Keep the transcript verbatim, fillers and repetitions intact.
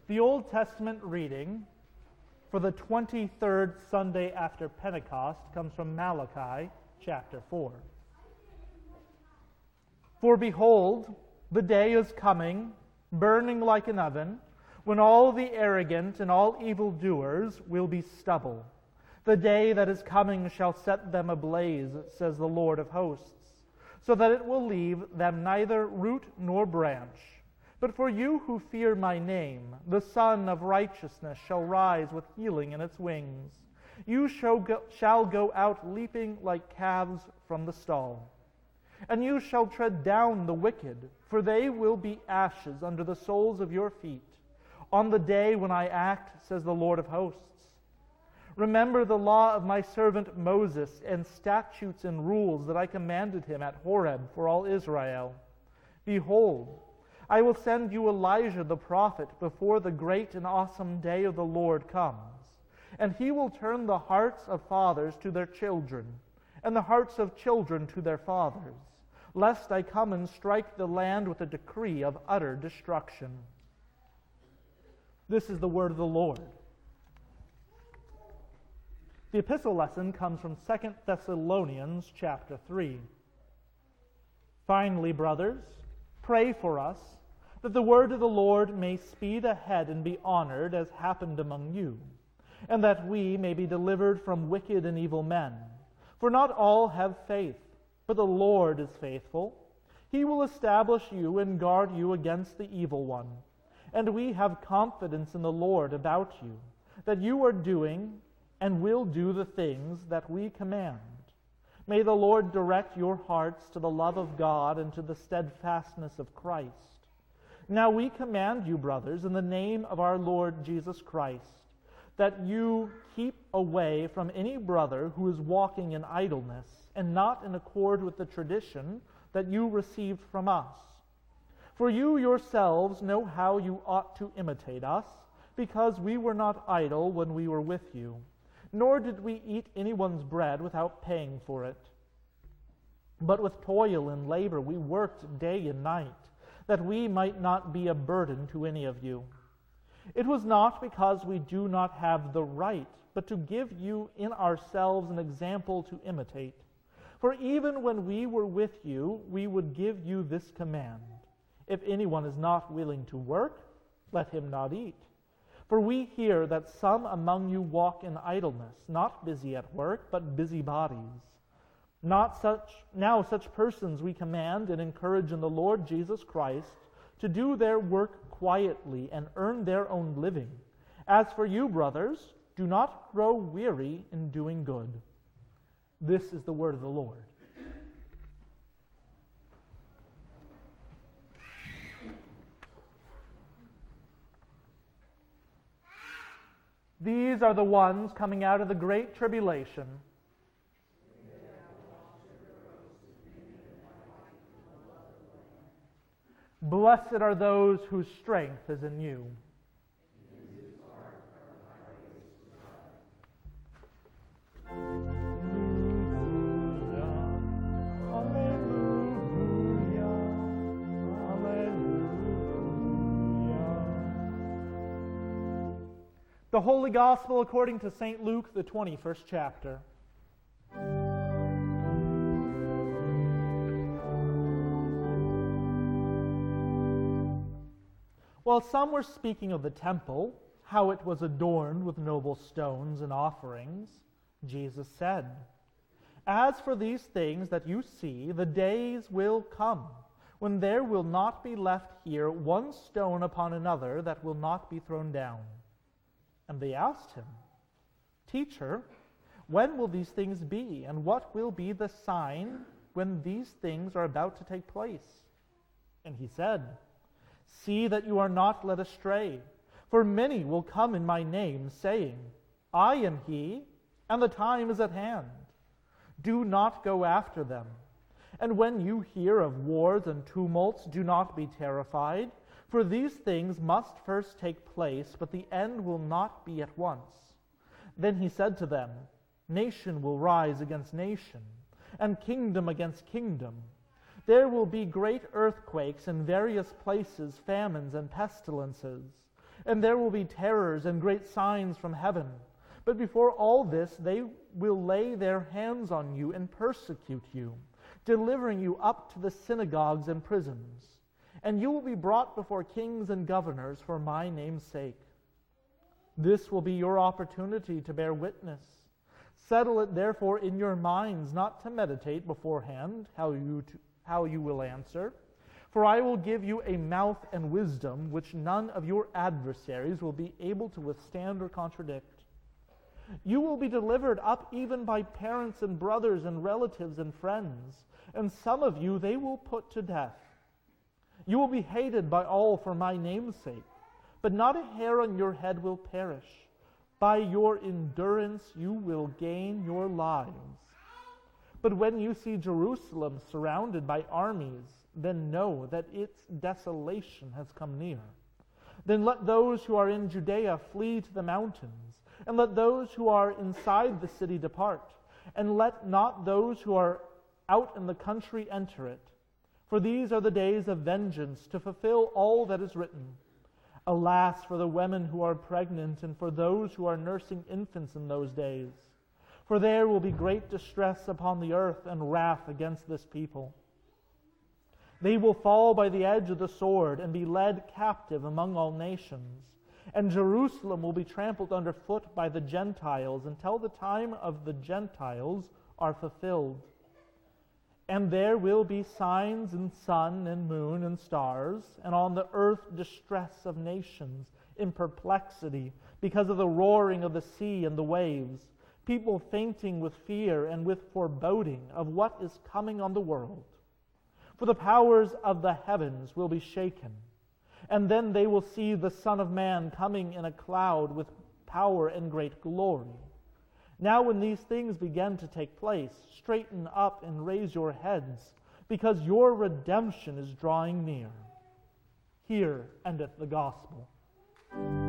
The Old Testament reading for the twenty-third Sunday after Pentecost comes from Malachi chapter four. For behold, the day is coming, burning like an oven, when all the arrogant and all evildoers will be stubble. The day that is coming shall set them ablaze, says the Lord of hosts, so that it will leave them neither root nor branch. But for you who fear my name, the Son of Righteousness shall rise with healing in its wings. You shall go, shall go out leaping like calves from the stall. And you shall tread down the wicked, for they will be ashes under the soles of your feet, on the day when I act, says the Lord of hosts. Remember the law of my servant Moses, and statutes and rules that I commanded him at Horeb for all Israel. Behold, I will send you Elijah the prophet before the great and awesome day of the Lord comes. And he will turn the hearts of fathers to their children, and the hearts of children to their fathers, lest I come and strike the land with a decree of utter destruction. This is the word of the Lord. The epistle lesson comes from Second Thessalonians chapter three. Finally, brothers, pray for us, that the word of the Lord may speed ahead and be honored as happened among you, and that we may be delivered from wicked and evil men. For not all have faith, but the Lord is faithful. He will establish you and guard you against the evil one. And we have confidence in the Lord about you, that you are doing and will do the things that we command. May the Lord direct your hearts to the love of God and to the steadfastness of Christ. Now we command you, brothers, in the name of our Lord Jesus Christ, that you keep away from any brother who is walking in idleness and not in accord with the tradition that you received from us. For you yourselves know how you ought to imitate us, because we were not idle when we were with you, nor did we eat anyone's bread without paying for it. But with toil and labor we worked day and night, that we might not be a burden to any of you. It was not because we do not have the right, but to give you in ourselves an example to imitate. For even when we were with you, we would give you this command: if anyone is not willing to work, let him not eat. For we hear that some among you walk in idleness, not busy at work, but busybodies. Not such, now such persons we command and encourage in the Lord Jesus Christ to do their work quietly and earn their own living. As for you, brothers, do not grow weary in doing good. This is the word of the Lord. These are the ones coming out of the great tribulation. Blessed are those whose strength is in you. The Holy Gospel according to Saint Luke, the twenty-first chapter. While some were speaking of the temple, how it was adorned with noble stones and offerings, Jesus said, "As for these things that you see, the days will come when there will not be left here one stone upon another that will not be thrown down." And they asked him, "Teacher, when will these things be, and what will be the sign when these things are about to take place?" And he said, "See that you are not led astray, for many will come in my name, saying, 'I am he,' and the time is at hand. Do not go after them. And when you hear of wars and tumults, do not be terrified, for these things must first take place, but the end will not be at once." Then he said to them, "Nation will rise against nation, and kingdom against kingdom. There will be great earthquakes in various places, famines and pestilences. And there will be terrors and great signs from heaven. But before all this, they will lay their hands on you and persecute you, delivering you up to the synagogues and prisons. And you will be brought before kings and governors for my name's sake. This will be your opportunity to bear witness. Settle it therefore in your minds not to meditate beforehand how you, to, how you will answer. For I will give you a mouth and wisdom which none of your adversaries will be able to withstand or contradict. You will be delivered up even by parents and brothers and relatives and friends, and some of you they will put to death. You will be hated by all for my name's sake, but not a hair on your head will perish. By your endurance you will gain your lives. But when you see Jerusalem surrounded by armies, then know that its desolation has come near. Then let those who are in Judea flee to the mountains, and let those who are inside the city depart, and let not those who are out in the country enter it. For these are the days of vengeance, to fulfill all that is written. Alas for the women who are pregnant, and for those who are nursing infants in those days. For there will be great distress upon the earth, and wrath against this people. They will fall by the edge of the sword, and be led captive among all nations. And Jerusalem will be trampled underfoot by the Gentiles, until the time of the Gentiles are fulfilled. And there will be signs in sun and moon and stars, and on the earth distress of nations in perplexity, because of the roaring of the sea and the waves, people fainting with fear and with foreboding of what is coming on the world. For the powers of the heavens will be shaken, and then they will see the Son of Man coming in a cloud with power and great glory. Now when these things begin to take place, straighten up and raise your heads, because your redemption is drawing near. Here endeth the gospel.